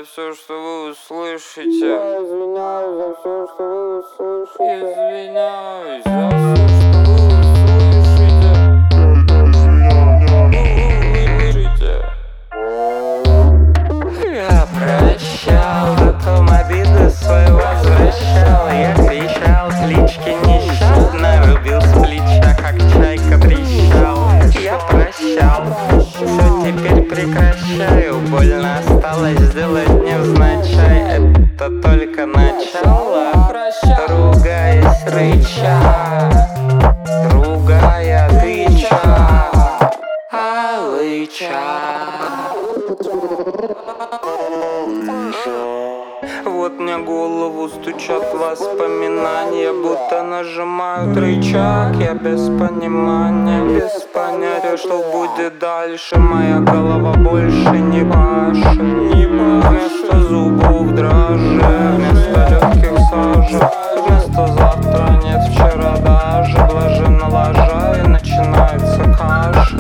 за все, что вы услышите. Я извиняюсь за все, что вы услышите. Извиняюсь за все, что вы услышите. Я прощал, потом обиды свои возвращал. Я кричал, клички нещадно, рубил с плеча, как чайка трещал. Я прощал, все теперь прекращаю. Больно осталось сделать невзначай. Это только начало. Ругаясь, рыча, ругая, тыча, алыча. Вот мне голову стучат воспоминания, будто нажимают рычаг. Я без понимания, без понятия, что будет дальше. Моя голова больше не пашет. Вместо зубов дрожжи, вместо легких сажи, вместо завтра нет вчера даже. Блаженно ложа и начинается кашель.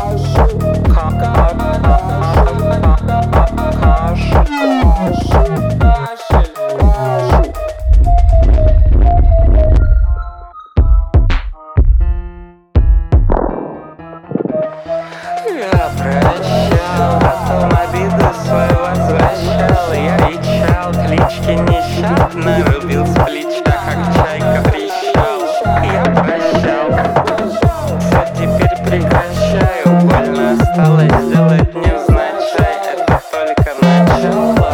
Я прощал, потом обиды свои возвращал. Я кричал, клички нещадно, рубил с плеча, как чайка трещал. Я прощал, все теперь прекращаю. Больно осталось сделать невзначай. Это только начало.